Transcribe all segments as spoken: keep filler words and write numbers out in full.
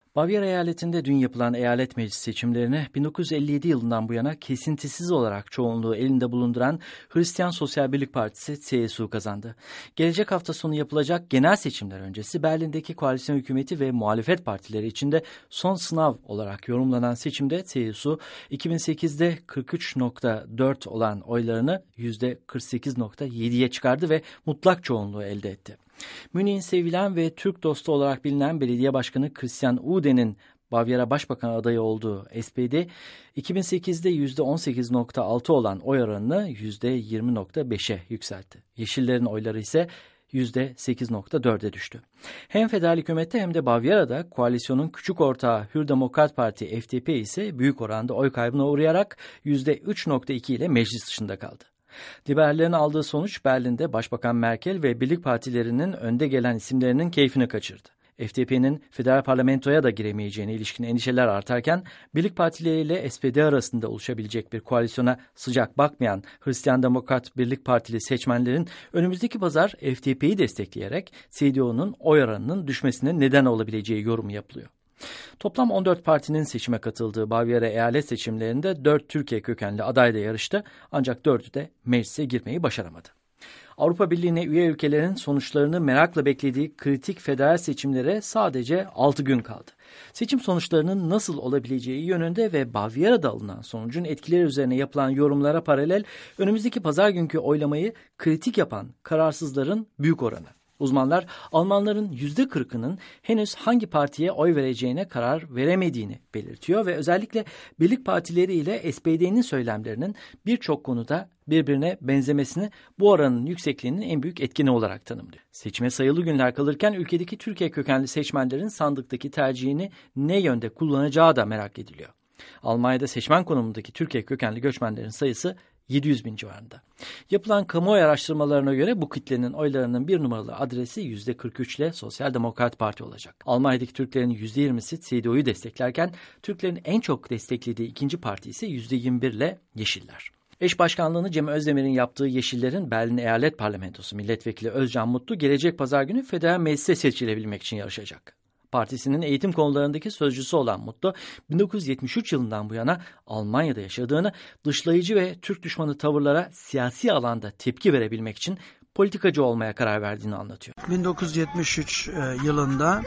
Bavyera eyaletinde dün yapılan eyalet meclis seçimlerini bin dokuz yüz elli yedi yılından bu yana kesintisiz olarak çoğunluğu elinde bulunduran Hristiyan Sosyal Birlik Partisi C S U kazandı. Gelecek hafta sonu yapılacak genel seçimler öncesi Berlin'deki koalisyon hükümeti ve muhalefet partileri içinde son sınav olarak yorumlanan seçimde C S U iki bin sekizde kırk üç nokta dört olan oylarını yüzde kırk sekiz nokta yediye çıkardı ve mutlak çoğunluğu elde etti. Münih'in sevilen ve Türk dostu olarak bilinen belediye başkanı Christian Ude'nin Bavyera Başbakan adayı olduğu S P D, iki bin sekizde yüzde on sekiz nokta altı olan oy oranını yüzde yirmi nokta beşe yükseltti. Yeşillerin oyları ise yüzde sekiz nokta dörde düştü. Hem federal hükümette hem de Bavyera'da koalisyonun küçük ortağı Hür Demokrat Parti F D P ise büyük oranda oy kaybına uğrayarak yüzde üç nokta iki ile meclis dışında kaldı. Liberallerin aldığı sonuç Berlin'de Başbakan Merkel ve birlik partilerinin önde gelen isimlerinin keyfini kaçırdı. F D P'nin federal parlamentoya da giremeyeceğine ilişkin endişeler artarken birlik partileriyle S P D arasında oluşabilecek bir koalisyona sıcak bakmayan Hristiyan Demokrat Birlik Partili seçmenlerin önümüzdeki pazar F D P'yi destekleyerek C D U'nun oy oranının düşmesine neden olabileceği yorumu yapılıyor. Toplam on dört partinin seçime katıldığı Bavyera eyalet seçimlerinde dört Türkiye kökenli aday da yarıştı ancak dördü de meclise girmeyi başaramadı. Avrupa Birliği'ne üye ülkelerin sonuçlarını merakla beklediği kritik federal seçimlere sadece altı gün kaldı. Seçim sonuçlarının nasıl olabileceği yönünde ve Bavyera'da alınan sonucun etkileri üzerine yapılan yorumlara paralel önümüzdeki pazar günkü oylamayı kritik yapan kararsızların büyük oranı. Uzmanlar Almanların yüzde kırkının henüz hangi partiye oy vereceğine karar veremediğini belirtiyor ve özellikle birlik partileri ile S P D'nin söylemlerinin birçok konuda birbirine benzemesini bu oranın yüksekliğinin en büyük etkeni olarak tanımlıyor. Seçime sayılı günler kalırken ülkedeki Türkiye kökenli seçmenlerin sandıktaki tercihini ne yönde kullanacağı da merak ediliyor. Almanya'da seçmen konumundaki Türkiye kökenli göçmenlerin sayısı yedi yüz bin civarında. Yapılan kamuoyu araştırmalarına göre bu kitlenin oylarının bir numaralı adresi yüzde kırk üç ile Sosyal Demokrat Parti olacak. Almanya'daki Türklerin yüzde yirmisi C D U'yu desteklerken Türklerin en çok desteklediği ikinci parti ise yüzde yirmi bir ile Yeşiller. Eş başkanlığını Cem Özdemir'in yaptığı Yeşillerin Berlin Eyalet Parlamentosu Milletvekili Özcan Mutlu gelecek pazar günü federal meclise seçilebilmek için yarışacak. Partisinin eğitim konularındaki sözcüsü olan Mutlu, bin dokuz yüz yetmiş üç yılından bu yana Almanya'da yaşadığını, dışlayıcı ve Türk düşmanı tavırlara siyasi alanda tepki verebilmek için politikacı olmaya karar verdiğini anlatıyor. bin dokuz yüz yetmiş üç yılında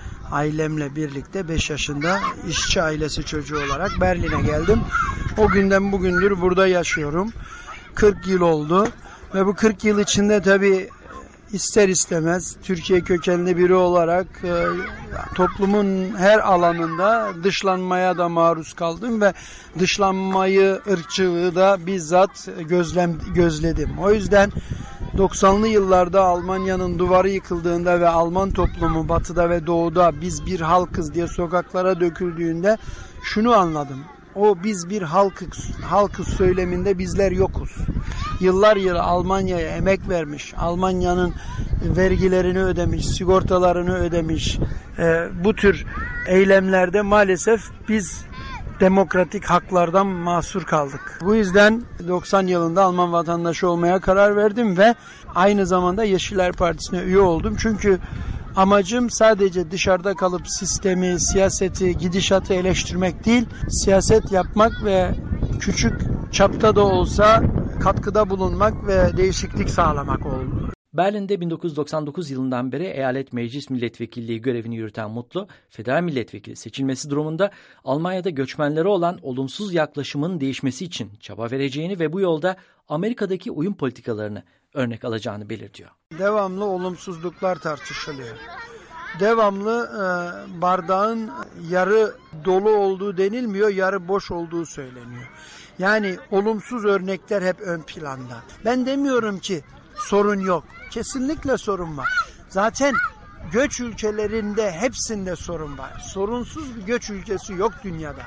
ailemle birlikte beş yaşında işçi ailesi çocuğu olarak Berlin'e geldim. O günden bugündür burada yaşıyorum. kırk yıl oldu ve bu kırk yıl içinde tabii İster istemez Türkiye kökenli biri olarak e, toplumun her alanında dışlanmaya da maruz kaldım ve dışlanmayı, ırkçılığı da bizzat gözlem, gözledim. O yüzden doksanlı yıllarda Almanya'nın duvarı yıkıldığında ve Alman toplumu batıda ve doğuda biz bir halkız diye sokaklara döküldüğünde şunu anladım. O biz bir halkız, halkız söyleminde bizler yokuz. Yıllar yılı Almanya'ya emek vermiş, Almanya'nın vergilerini ödemiş, sigortalarını ödemiş. E, bu tür eylemlerde maalesef biz demokratik haklardan mahsur kaldık. Bu yüzden doksan yılında Alman vatandaşı olmaya karar verdim ve aynı zamanda Yeşiller Partisi'ne üye oldum. Çünkü amacım sadece dışarıda kalıp sistemi, siyaseti, gidişatı eleştirmek değil, siyaset yapmak ve küçük çapta da olsa katkıda bulunmak ve değişiklik sağlamak oldu. Berlin'de bin dokuz yüz doksan dokuz yılından beri eyalet meclis milletvekilliği görevini yürüten Mutlu, federal milletvekili seçilmesi durumunda Almanya'da göçmenlere olan olumsuz yaklaşımın değişmesi için çaba vereceğini ve bu yolda Amerika'daki uyum politikalarını örnek alacağını belirtiyor. Devamlı olumsuzluklar tartışılıyor. Devamlı e, bardağın yarı dolu olduğu denilmiyor, yarı boş olduğu söyleniyor. Yani olumsuz örnekler hep ön planda. Ben demiyorum ki sorun yok. Kesinlikle sorun var. Zaten göç ülkelerinde hepsinde sorun var. Sorunsuz bir göç ülkesi yok dünyada.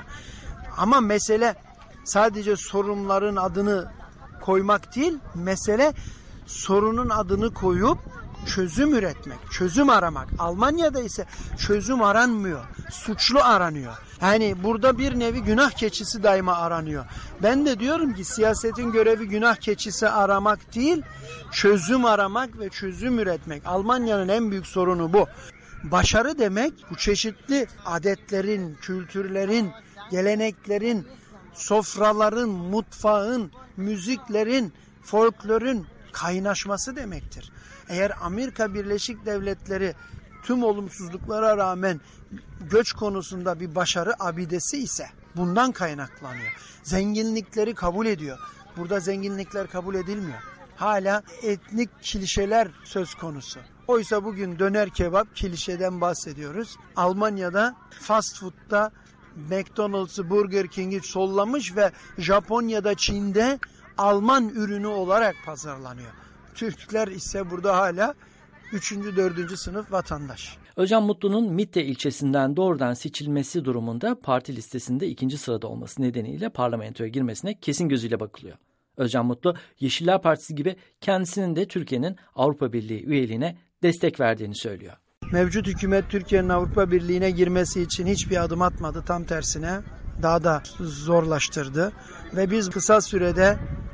Ama mesele sadece sorunların adını koymak değil, mesele sorunun adını koyup çözüm üretmek, çözüm aramak. Almanya'da ise çözüm aranmıyor, suçlu aranıyor. Yani burada bir nevi günah keçisi daima aranıyor. Ben de diyorum ki siyasetin görevi günah keçisi aramak değil, çözüm aramak ve çözüm üretmek. Almanya'nın en büyük sorunu bu. Başarı demek bu çeşitli adetlerin, kültürlerin, geleneklerin, sofraların, mutfağın, müziklerin, folklorun kaynaşması demektir. Eğer Amerika Birleşik Devletleri tüm olumsuzluklara rağmen göç konusunda bir başarı abidesi ise bundan kaynaklanıyor. Zenginlikleri kabul ediyor. Burada zenginlikler kabul edilmiyor. Hala etnik klişeler söz konusu. Oysa bugün döner kebap klişeden bahsediyoruz. Almanya'da fast food'da McDonald's'ı, Burger King'i sollamış ve Japonya'da, Çin'de Alman ürünü olarak pazarlanıyor. Türkler ise burada hala üçüncü dördüncü sınıf vatandaş. Özcan Mutlu'nun Mitte ilçesinden doğrudan seçilmesi durumunda parti listesinde ikinci sırada olması nedeniyle parlamentoya girmesine kesin gözüyle bakılıyor. Özcan Mutlu, Yeşiller Partisi gibi kendisinin de Türkiye'nin Avrupa Birliği üyeliğine destek verdiğini söylüyor. Mevcut hükümet Türkiye'nin Avrupa Birliği'ne girmesi için hiçbir adım atmadı. Tam tersine daha da zorlaştırdı. Ve biz kısa sürede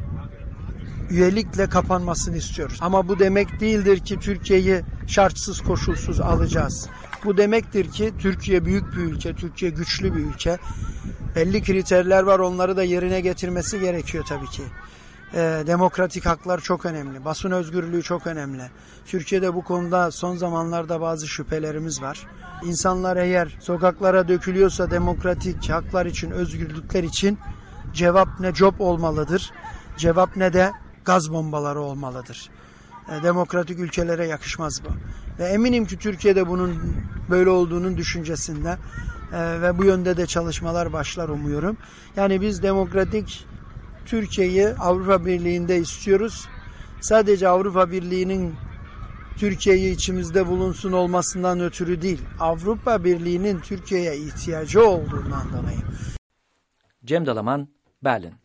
üyelikle kapanmasını istiyoruz. Ama bu demek değildir ki Türkiye'yi şartsız koşulsuz alacağız. Bu demektir ki Türkiye büyük bir ülke, Türkiye güçlü bir ülke. Belli kriterler var, onları da yerine getirmesi gerekiyor tabii ki. Ee, demokratik haklar çok önemli, basın özgürlüğü çok önemli. Türkiye'de bu konuda son zamanlarda bazı şüphelerimiz var. İnsanlar eğer sokaklara dökülüyorsa demokratik haklar için, özgürlükler için cevap ne job olmalıdır, cevap ne de gaz bombaları olmalıdır. E, demokratik ülkelere yakışmaz bu. Ve eminim ki Türkiye'de bunun böyle olduğunun düşüncesinde e, ve bu yönde de çalışmalar başlar umuyorum. Yani biz demokratik Türkiye'yi Avrupa Birliği'nde istiyoruz. Sadece Avrupa Birliği'nin Türkiye'yi içimizde bulunsun olmasından ötürü değil, Avrupa Birliği'nin Türkiye'ye ihtiyacı olduğundan dolayı. Cem Dalaman, Berlin.